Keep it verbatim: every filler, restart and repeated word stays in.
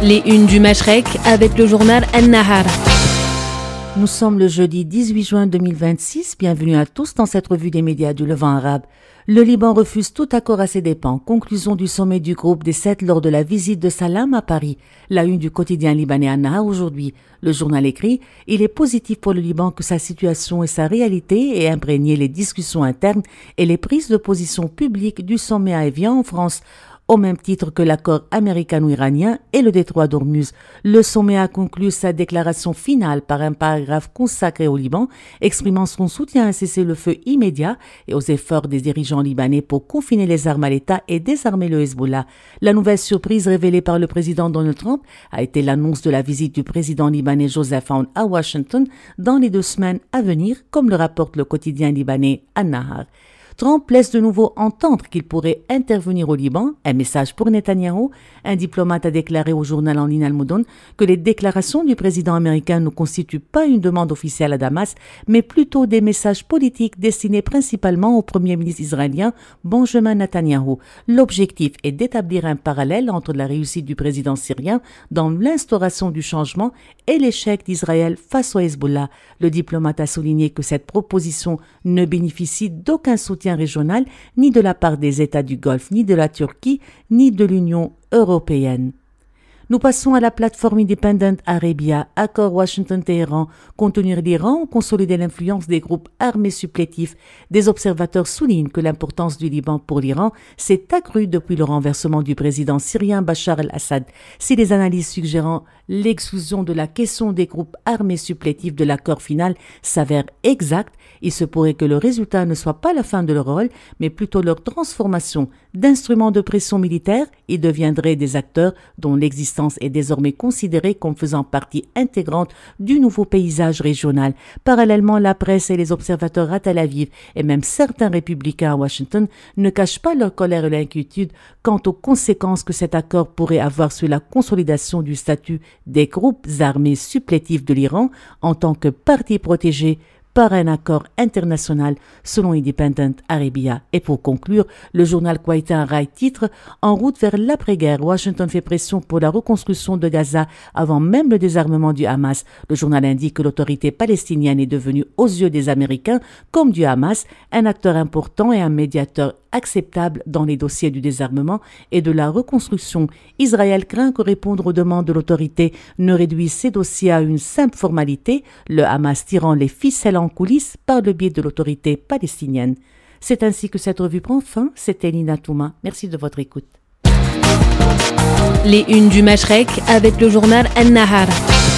Les unes du Mashrek avec le journal An-Nahar. Nous sommes le jeudi dix-huit juin deux mille vingt-six. Bienvenue à tous dans cette revue des médias du Levant arabe. Le Liban refuse tout accord à ses dépens. Conclusion du sommet du groupe des sept lors de la visite de Salam à Paris. La une du quotidien libanais An-Nahar aujourd'hui. Le journal écrit « Il est positif pour le Liban que sa situation et sa réalité aient imprégné les discussions internes et les prises de position publiques du sommet à Évian en France ». Au même titre que l'accord américano-iranien et le détroit d'Ormuz, le sommet a conclu sa déclaration finale par un paragraphe consacré au Liban, exprimant son soutien à un cessez-le-feu immédiat et aux efforts des dirigeants libanais pour confiner les armes à l'État et désarmer le Hezbollah. La nouvelle surprise révélée par le président Donald Trump a été l'annonce de la visite du président libanais Joseph Aoun à Washington dans les deux semaines à venir, comme le rapporte le quotidien libanais An-Nahar. Trump laisse de nouveau entendre qu'il pourrait intervenir au Liban. Un message pour Netanyahou. Un diplomate a déclaré au journal en ligne Al-Moudon que les déclarations du président américain ne constituent pas une demande officielle à Damas, mais plutôt des messages politiques destinés principalement au premier ministre israélien Benjamin Netanyahou. L'objectif est d'établir un parallèle entre la réussite du président syrien dans l'instauration du changement et l'échec d'Israël face au Hezbollah. Le diplomate a souligné que cette proposition ne bénéficie d'aucun soutien régional, ni de la part des États du Golfe, ni de la Turquie, ni de l'Union européenne. Nous passons à la plateforme Independent Arabia, accord Washington-Téhéran, contenir l'Iran ou consolider l'influence des groupes armés supplétifs. Des observateurs soulignent que l'importance du Liban pour l'Iran s'est accrue depuis le renversement du président syrien Bachar el-Assad. Si les analyses suggérant l'exclusion de la question des groupes armés supplétifs de l'accord final s'avèrent exactes, il se pourrait que le résultat ne soit pas la fin de leur rôle, mais plutôt leur transformation d'instruments de pression militaire. Ils deviendraient des acteurs dont l'existence est désormais considérée comme faisant partie intégrante du nouveau paysage régional. Parallèlement, la presse et les observateurs à Tel Aviv et même certains républicains à Washington ne cachent pas leur colère et l'inquiétude quant aux conséquences que cet accord pourrait avoir sur la consolidation du statut des groupes armés supplétifs de l'Iran en tant que partie protégée par un accord international selon Independent Arabia. Et pour conclure, le journal Kouaïta Rai titre « En route vers l'après-guerre, Washington fait pression pour la reconstruction de Gaza avant même le désarmement du Hamas ». Le journal indique que l'autorité palestinienne est devenue aux yeux des Américains, comme du Hamas, un acteur important et un médiateur acceptable dans les dossiers du désarmement et de la reconstruction. Israël craint que répondre aux demandes de l'autorité ne réduise ces dossiers à une simple formalité, le Hamas tirant les ficelles en coulisses par le biais de l'autorité palestinienne. C'est ainsi que cette revue prend fin. C'était Nina Touma. Merci de votre écoute. Les unes du Mashrek avec le journal An-Nahar.